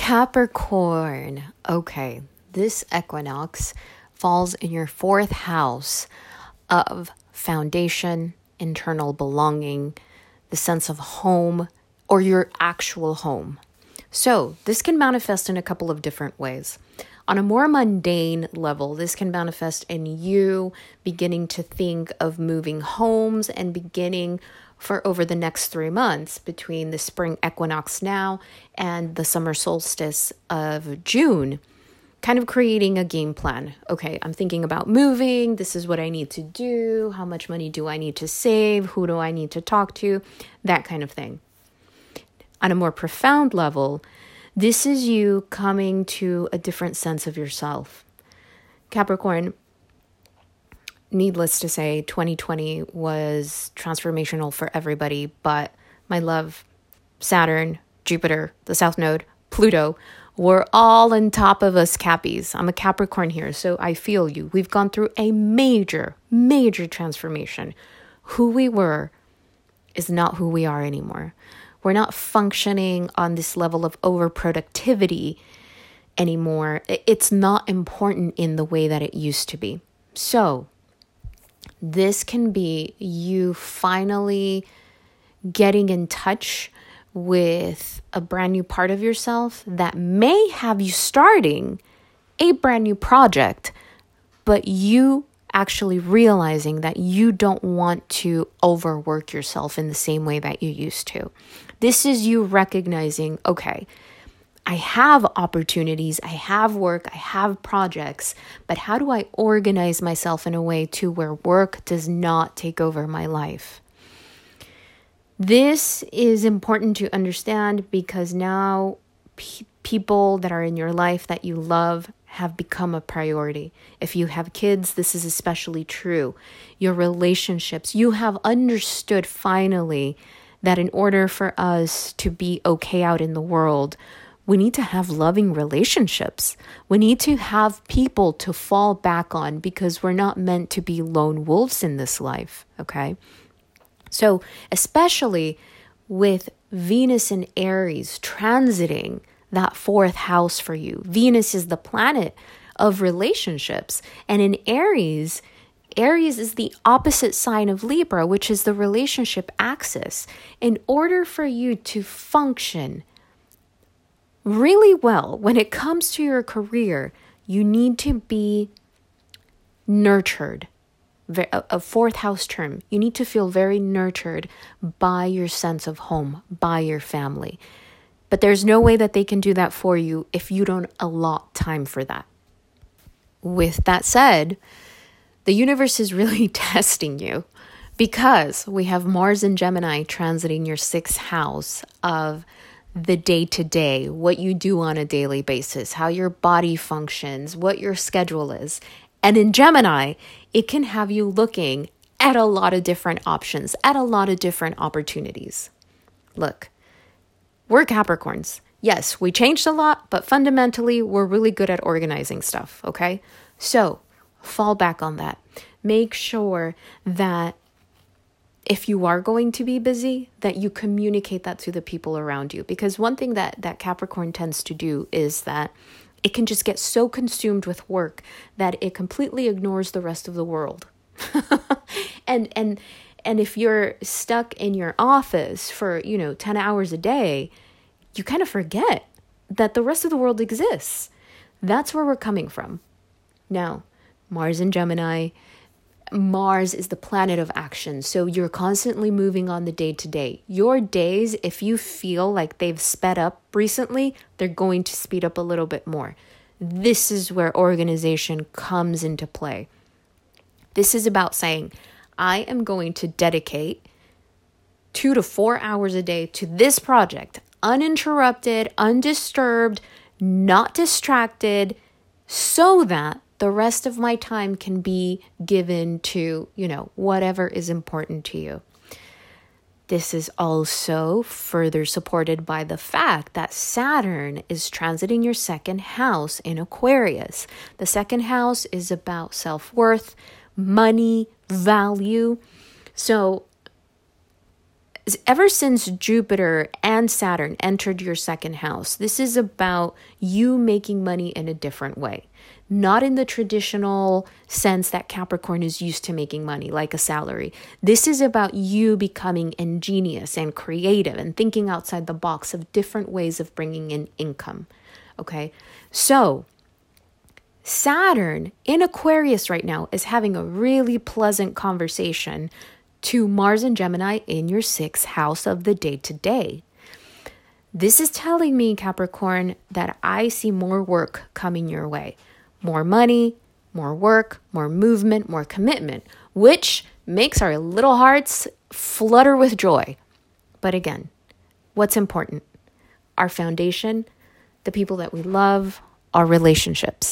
Capricorn. Okay, this equinox falls in your fourth house of foundation, internal belonging, the sense of home, or your actual home. So this can manifest in a couple of different ways. On a more mundane level, this can manifest in you beginning to think of moving homes and beginning for over the next 3 months between the spring equinox now and the summer solstice of June, kind of creating a game plan. Okay, I'm thinking about moving. This is what I need to do. How much money do I need to save? Who do I need to talk to? That kind of thing. On a more profound level, this is you coming to a different sense of yourself. Capricorn, needless to say, 2020 was transformational for everybody, but my love, Saturn, Jupiter, the South Node, Pluto, were all on top of us Cappies. I'm a Capricorn here, so I feel you. We've gone through a major, major transformation. Who we were is not who we are anymore. We're not functioning on this level of overproductivity anymore. It's not important in the way that it used to be. So this can be you finally getting in touch with a brand new part of yourself that may have you starting a brand new project, but you actually realizing that you don't want to overwork yourself in the same way that you used to. This is you recognizing, okay, I have opportunities, I have work, I have projects, but how do I organize myself in a way to where work does not take over my life? This is important to understand because now people that are in your life that you love have become a priority. If you have kids, this is especially true. Your relationships, you have understood finally that in order for us to be okay out in the world, we need to have loving relationships. We need to have people to fall back on because we're not meant to be lone wolves in this life, okay? So especially with Venus and Aries transiting that fourth house for you. Venus is the planet of relationships. And in Aries is the opposite sign of Libra, which is the relationship axis. In order for you to function really well when it comes to your career, you need to be nurtured. A fourth house term. You need to feel very nurtured by your sense of home, by your family. But there's no way that they can do that for you if you don't allot time for that. With that said, the universe is really testing you because we have Mars and Gemini transiting your sixth house of the day-to-day, what you do on a daily basis, how your body functions, what your schedule is. And in Gemini, it can have you looking at a lot of different options, at a lot of different opportunities. Look, we're Capricorns. Yes, we changed a lot, but fundamentally, we're really good at organizing stuff, okay? So fall back on that. Make sure that if you are going to be busy, that you communicate that to the people around you. Because one thing that Capricorn tends to do is that it can just get so consumed with work that it completely ignores the rest of the world. And if you're stuck in your office for, 10 hours a day, you kind of forget that the rest of the world exists. That's where we're coming from. Now, Mars and Gemini, Mars is the planet of action. So you're constantly moving on the day-to-day. Your days, if you feel like they've sped up recently, they're going to speed up a little bit more. This is where organization comes into play. This is about saying, I am going to dedicate 2 to 4 hours a day to this project, uninterrupted, undisturbed, not distracted, so that the rest of my time can be given to, whatever is important to you. This is also further supported by the fact that Saturn is transiting your second house in Aquarius. The second house is about self-worth, money, value. So ever since Jupiter and Saturn entered your second house, this is about you making money in a different way. Not in the traditional sense that Capricorn is used to making money, like a salary. This is about you becoming ingenious and creative and thinking outside the box of different ways of bringing in income. Okay, so Saturn in Aquarius right now is having a really pleasant conversation to Mars and Gemini in your 6th house of the day-to-day. This is telling me, Capricorn, that I see more work coming your way. More money, more work, more movement, more commitment, which makes our little hearts flutter with joy. But again, what's important? Our foundation, the people that we love, our relationships.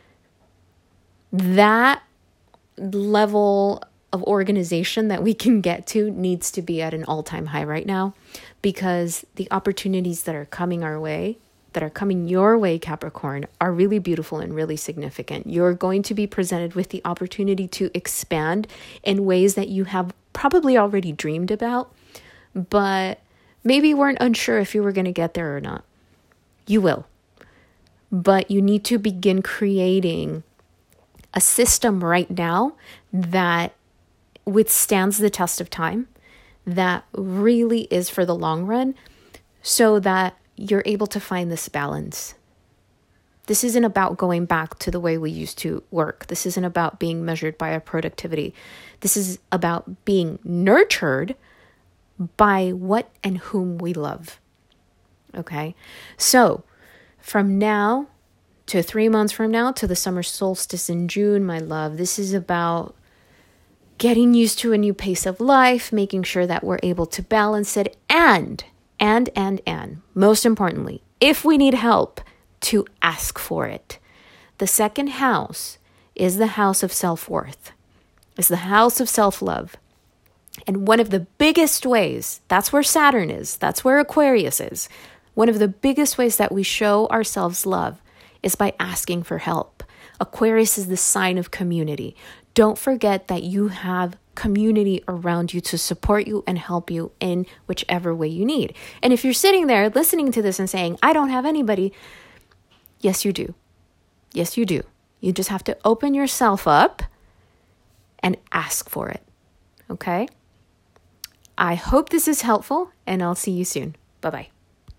That level of organization that we can get to needs to be at an all-time high right now, because the opportunities that are coming our way, that are coming your way, Capricorn, are really beautiful and really significant. You're going to be presented with the opportunity to expand in ways that you have probably already dreamed about, but maybe weren't unsure if you were going to get there or not. You will. But you need to begin creating a system right now that withstands the test of time, that really is for the long run, so that you're able to find this balance. This isn't about going back to the way we used to work. This isn't about being measured by our productivity. This is about being nurtured by what and whom we love. Okay? So, from now to 3 months from now to the summer solstice in June, my love, this is about getting used to a new pace of life, making sure that we're able to balance it, and most importantly, if we need help, to ask for it. The second house is the house of self-worth. It's the house of self-love. And one of the biggest ways, that's where Saturn is, that's where Aquarius is. One of the biggest ways that we show ourselves love is by asking for help. Aquarius is the sign of community. Don't forget that you have community around you to support you and help you in whichever way you need. And if you're sitting there listening to this and saying, I don't have anybody, yes, you do. Yes, you do. You just have to open yourself up and ask for it. Okay? I hope this is helpful, and I'll see you soon. Bye-bye.